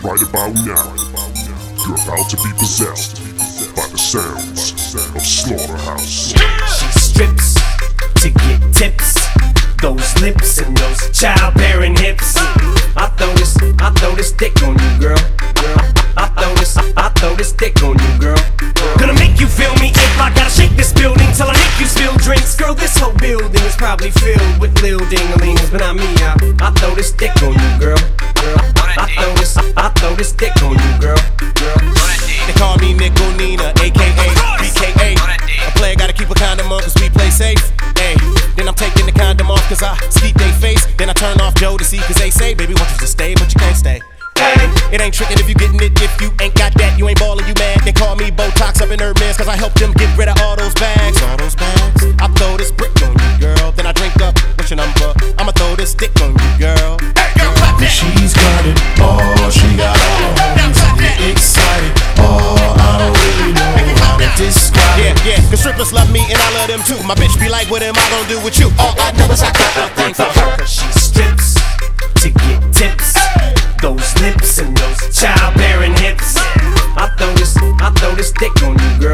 Right about now, you're about to be possessed by the sounds of Slaughterhouse. She strips to get tips, those lips and those childbearing hips. I throw this dick on you, girl. I throw this dick on you, girl. Gonna make you feel me if I gotta shake this building till I make you spill drinks. Girl, this whole building is probably filled with lil dinglings, but not me. I throw this dick on you, girl. I throw this dick on you, girl. They call me Nickel Nina, aka BKA. A player gotta keep a condom on cause we play safe. Ay. Then I'm taking the condom off cause I skeet they face. Then I turn off Joe to see cause they say, baby, want you to stay, but you can't stay. It ain't trickin' if you gettin' it, if you ain't got that, you ain't ballin', you mad. They call me Botox up in Hermes cause I helped them get rid of all those bags. I throw this brick on you, girl. Then I drink up, what's your number? I'ma throw this dick on you, girl. She's got it all, she got all her homies excited. Oh, I don't really know how to describe it. Yeah, cause strippers love me and I love them too. My bitch be like, what am I gonna do with you? All I know is I got a thing for her. Cause she strips to get tips, those lips and those childbearing hips. I throw this dick on you, girl.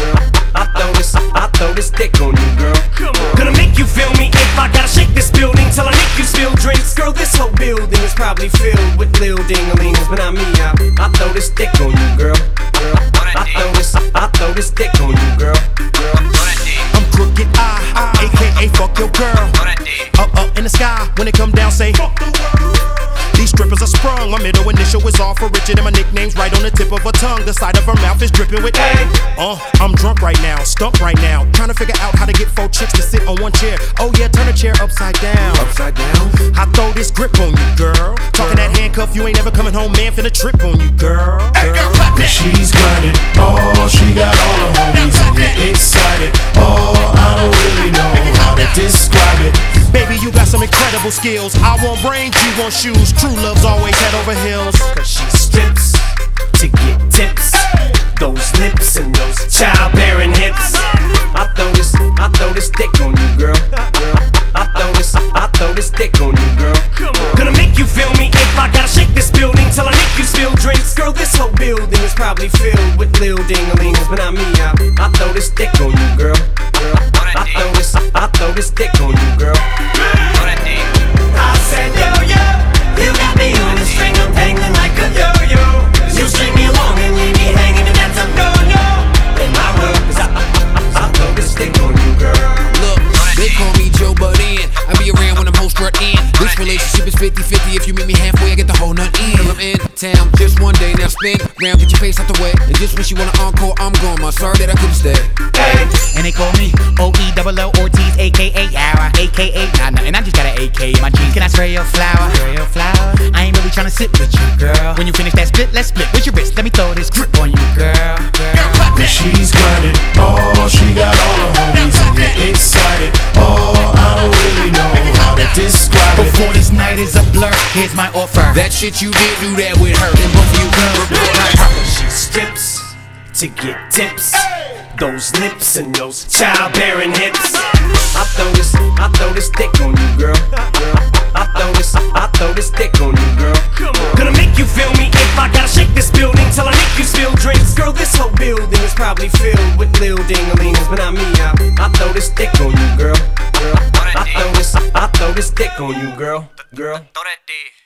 I throw this dick on you, girl. Gonna make you feel me if I gotta shake this building till I make you spill drinks. Girl, this whole building is probably filled with lil dinglings, but not me. I throw this dick on you, girl. I throw this dick on you, girl. I'm crooked eye, aka fuck your girl. Up in the sky, when it come down, say fuck the world. These strippers are sprung, my middle initial is all for Richard and my nickname's right on the tip of her tongue. The side of her mouth is dripping with I'm drunk right now, stumped right now, trying to figure out how to get 4 chicks to sit on one chair. Oh yeah, turn a chair upside down. I throw this grip on you, girl. Talking that handcuff, you ain't ever coming home, man, finna trip on you, girl. She's got it all, she got all her homies excited. Oh, I don't really know how to describe it. Baby, you got some incredible skills. I want brains, you want shoes. True love's always head over heels. Cause she strips to get tips, those lips and those childbearing hips. I throw this dick on you, girl. I throw this dick on you, girl. Gonna make you feel me if I gotta shake this building till I make you spill drinks. Girl, this whole building is probably filled with lil dinglings, but not me. I throw this dick on you, girl. I throw this dick on you, girl. I said, yo, you got me on the string, I'm dangling like a yo-yo. You string me along and leave me hanging, and that's a no-no in my world, cause I throw this dick on you, girl. Look, they call me Joe Budden. I be around when I'm whole strut in. This relationship is 50-50. If you meet me halfway, I get the whole nut in. Till I'm in town just one day. Now spin round, get your face out the way. And just when she want an encore, I'm gone. I'm sorry that I couldn't stay. And they call me O-E-double-L Ortiz, a.k.a. Yawa, a.k.a. Nah, nothing, I just got an AK in my jeans. Can I spray your flower? I ain't really tryna sit with you, girl. When you finish that split, let's split with your wrist. Let me throw this grip on you, girl. She's got it all, she got all her homies excited. Oh, I don't really know how to describe it. Before this night is a blur, here's my offer. That shit you did, do that with her. And both of you girls. She strips to get tips, those lips and those childbearing hips. I throw this dick on you, girl. I throw this dick on you, girl. Gonna make you feel me if I gotta shake this building till I make you spill drinks. Girl, this whole building is probably filled with lil dinglings, but not me. I throw this dick on you, girl. I throw this dick on you, girl.